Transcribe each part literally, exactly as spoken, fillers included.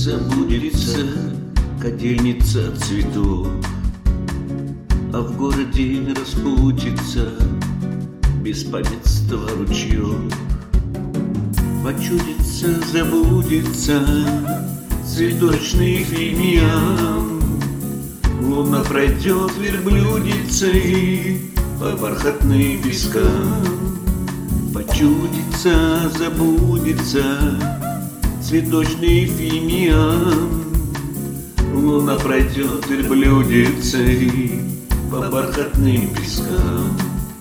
Забудется кадильница цветов, а в городе распутится беспамятство ручьев. Почудится, забудется цветочный фимиам. Луна пройдет верблюдицей по бархатным пескам. Почудится, забудется цветочный фимиам. Луна пройдет верблюдицей по бархатным пескам.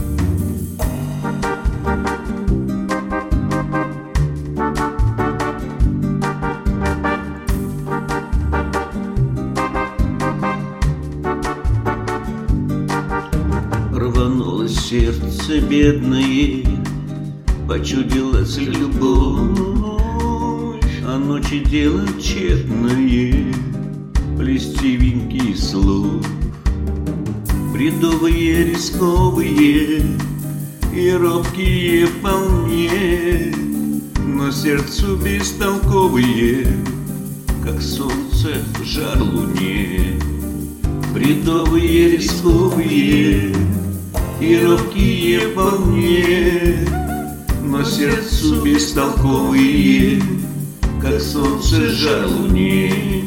Рванулось сердце бедное, почудилась любовь, а ночи дело тщетное, плести венки слов. Бредовые, рисковые и робкие вполне, но сердцу бестолковые, как солнце в жар луне. Бредовые, рисковые и робкие вполне, но сердцу бестолковые, как солнце жар луне.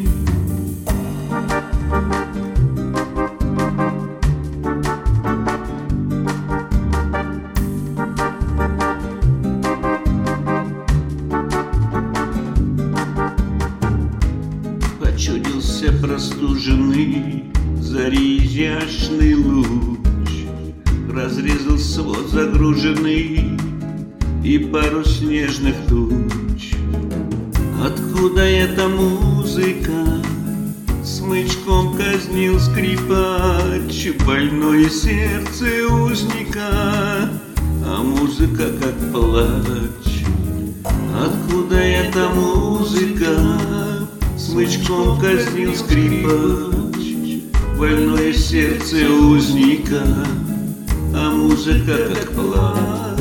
Почудился простуженный зари изящный луч, разрезал свод загруженный и пару снежных туч. Откуда эта музыка? Смычком казнил скрипач больное сердце узника, а музыка как плач. Откуда эта музыка? Смычком казнил скрипач больное сердце узника, а музыка как плач.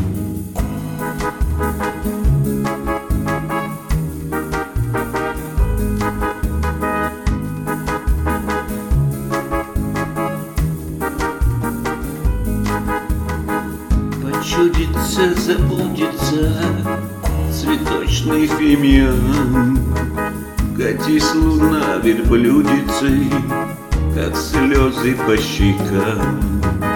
Почудится, забудется цветочный фимиам. Катись, луна, верблюдицей, как слезы по щекам.